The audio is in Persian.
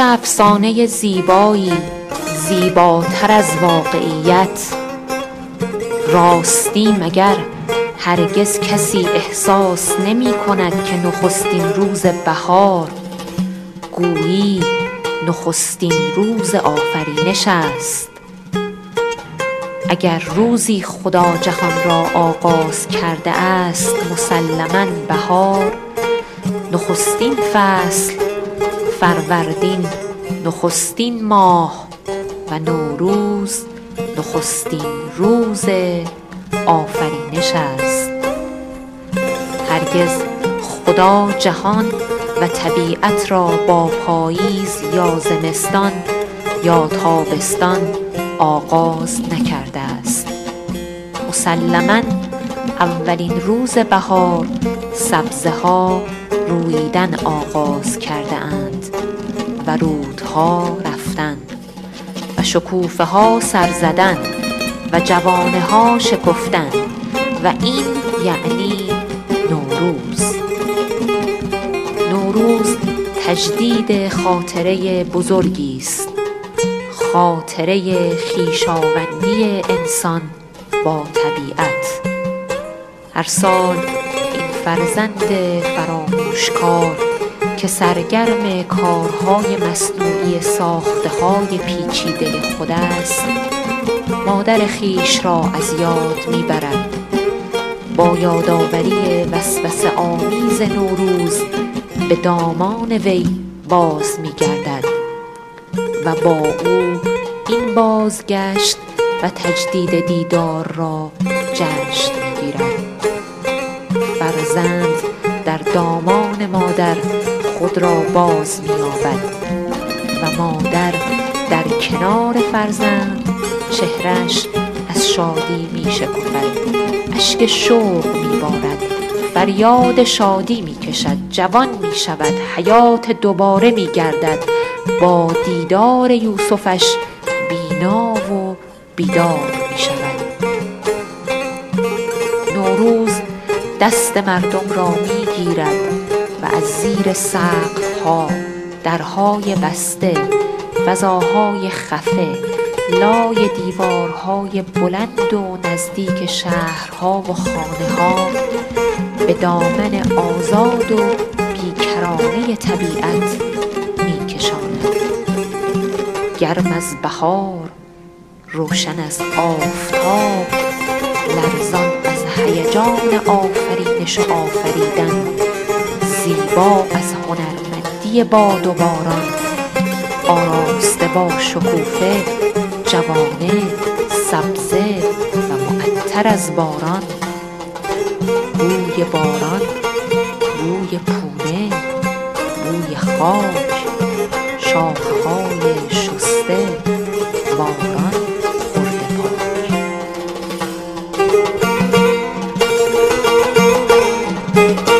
افسانه زیبایی زیباتر از واقعیت، راستی مگر هرگز کسی احساس نمی کند که نخستین روز بهار گویی نخستین روز آفرینش است؟ اگر روزی خدا جهان را آغاز کرده است مسلماً بهار، نخستین فصل فروردین نخستین ماه و نوروز نخستین روز آفرینش است. هرگز خدا جهان و طبیعت را با پاییز یا زمستان یا تابستان آغاز نکرده است. مسلماً اولین روز بهار سبزه ها رویدن آغاز کرده اند و رودها رفتن و شکوفه ها سر زدن و جوانه ها شکفتن و این یعنی نوروز. نوروز تجدید خاطره بزرگی است، خاطره خویشاوندی انسان با طبیعت. هر سال این فرزند فراموشکار که سرگرم کارهای مصنوعی ساخته‌های پیچیده خود است، مادر خویش را از یاد می‌برد. با یادآوری وسوسه آمیز نوروز به دامان وی باز می‌گردد و با او این بازگشت و تجدید دیدار را جشن می‌گیرد. فرزند در دامان مادر خود را باز می‌یابد و مادر در کنار فرزند چهره‌اش از شادی می‌شکفد، اشک شوق می‌بارد، فریاد شادی می‌کشد، جوان می‌شود، حیات دوباره می‌گردد، با دیدار یوسفش بینا و بیدار می‌شود. نوروز دست مردم را می‌گیرد و از زیر سقف‌ها، درهای بسته، فضاهای خفه، لای دیوارهای بلند و نزدیک شهرها و خانه‌ها به دامن آزاد و بیکرانه طبیعت می‌کشاند. گرم از بهار، روشن از آفتاب، لرزان از هیجان آفرینش و آفریدن، زیبا از هنرمندی باد و باران، آراسته با شکوفه، جوانه، سبزه و معطر از باران. بوی باران، بوی پونه، بوی خاک، شاخه‌های شسته، باران خورده پاک.